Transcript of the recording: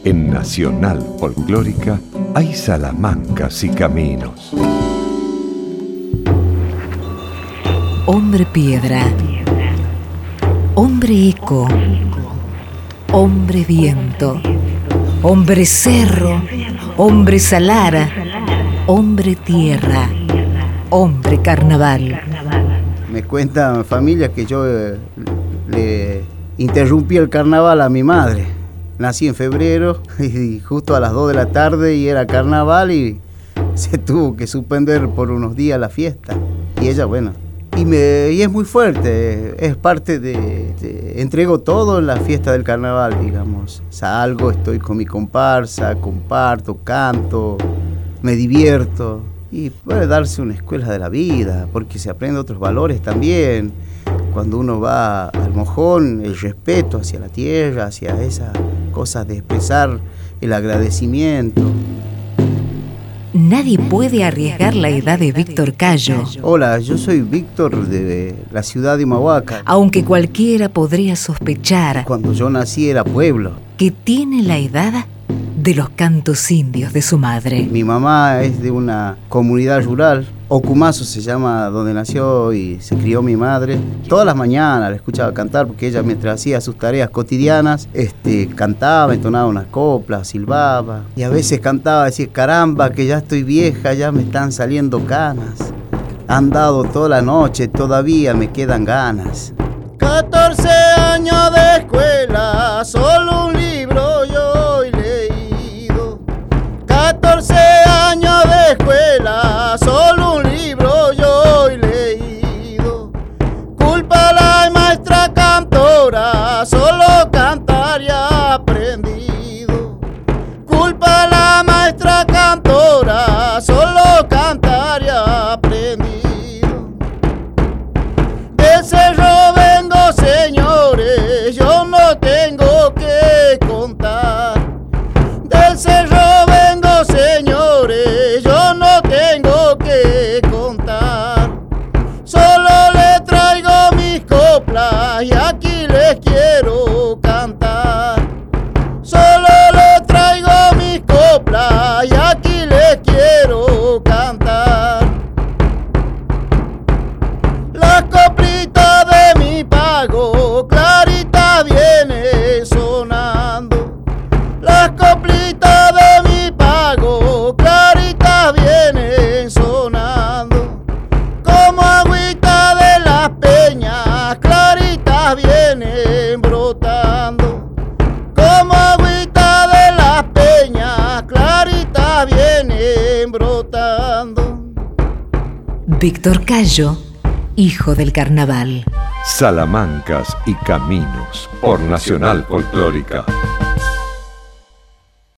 En Nacional Folclórica hay salamancas y caminos. Hombre piedra, hombre eco, hombre viento, hombre cerro, hombre salara, hombre tierra, hombre carnaval. Me cuenta familia que yo le interrumpí el carnaval a mi madre. Nací en febrero y justo a las 2 de la tarde y era carnaval y se tuvo que suspender por unos días la fiesta. Y ella, bueno, y es muy fuerte, es parte entrego todo en la fiesta del carnaval, digamos. Salgo, estoy con mi comparsa, comparto, canto, me divierto. Y puede darse una escuela de la vida, porque se aprende otros valores también. Cuando uno va al mojón, el respeto hacia la tierra, hacia esas cosas de expresar el agradecimiento. Nadie puede arriesgar la edad de Víctor Cayo. Hola, yo soy Víctor de la ciudad de Humahuaca. Aunque cualquiera podría sospechar Cuando yo nací era pueblo. que tiene la edad de los cantos indios de su madre. Mi mamá es de una comunidad rural, Ocumazo se llama donde nació y se crió mi madre. Todas las mañanas la escuchaba cantar porque ella mientras hacía sus tareas cotidianas, cantaba, entonaba unas coplas, silbaba. Y a veces cantaba, decía, caramba, que ya estoy vieja, ya me están saliendo canas. Han dado toda la noche, todavía me quedan ganas. 14 años de escuela, solo un libro yo he leído. 14 años de escuela, solo un libro yo he leído. Culpa a la maestra cantora, solo cantar y aprendido. Culpa a la maestra cantora, solo cantar y aprendido. Del cerro vengo, señores, yo no tengo que contar. Del cerro vengo, señores, yo no tengo que contar. Solo le traigo mis coplas y aquí les quiero cantar. Solo le traigo mis coplas y aquí les quiero cantar. Las coplitas de mi pago, claritas vienen sonando. Las coplitas de mi pago, claritas vienen sonando. Como agüita de las peñas, claritas vienen brotando. Como agüita de las peñas, claritas vienen brotando. Víctor Cayo, hijo del carnaval. Salamancas y caminos por Nacional Folclórica.